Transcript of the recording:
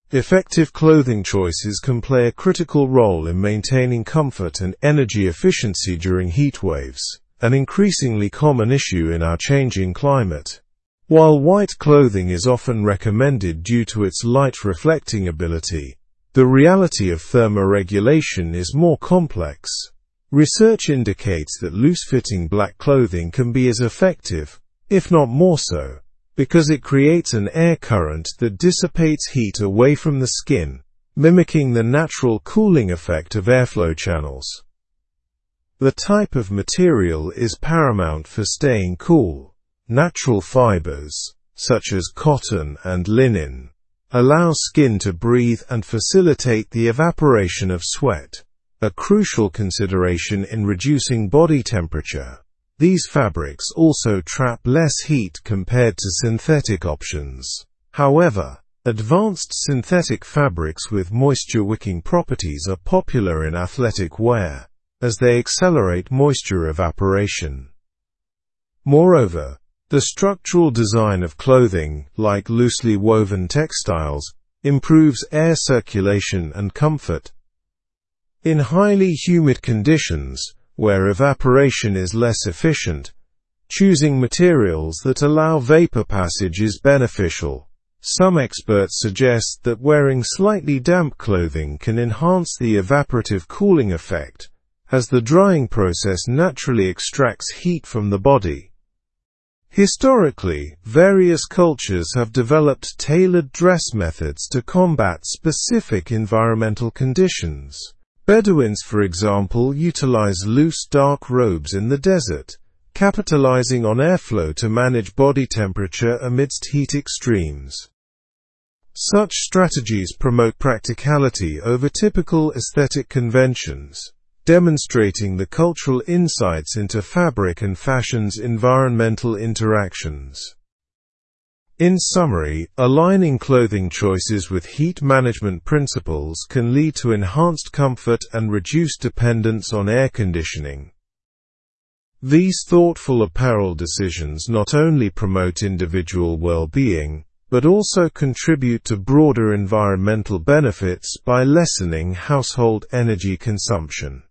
Effective clothing choices can play a critical role in maintaining comfort and energy efficiency during heat waves, an increasingly common issue in our changing climate. While white clothing is often recommended due to its light-reflecting ability, the reality of thermoregulation is more complex. Research indicates that loose-fitting black clothing can be as effective, if not more so, because it creates an air current that dissipates heat away from the skin, mimicking the natural cooling effect of airflow channels. The type of material is paramount for staying cool. Natural fibers, such as cotton and linen, allow skin to breathe and facilitate the evaporation of sweat, a crucial consideration in reducing body temperature. These fabrics also trap less heat compared to synthetic options. However, advanced synthetic fabrics with moisture-wicking properties are popular in athletic wear, as they accelerate moisture evaporation. Moreover, the structural design of clothing, like loosely woven textiles, improves air circulation and comfort. In highly humid conditions, where evaporation is less efficient, choosing materials that allow vapor passage is beneficial. Some experts suggest that wearing slightly damp clothing can enhance the evaporative cooling effect, as the drying process naturally extracts heat from the body. Historically, various cultures have developed tailored dress methods to combat specific environmental conditions. Bedouins, for example, utilize loose dark robes in the desert, capitalizing on airflow to manage body temperature amidst heat extremes. Such strategies promote practicality over typical aesthetic conventions, demonstrating the cultural insights into fabric and fashion's environmental interactions. In summary, aligning clothing choices with heat management principles can lead to enhanced comfort and reduced dependence on air conditioning. These thoughtful apparel decisions not only promote individual well-being, but also contribute to broader environmental benefits by lessening household energy consumption.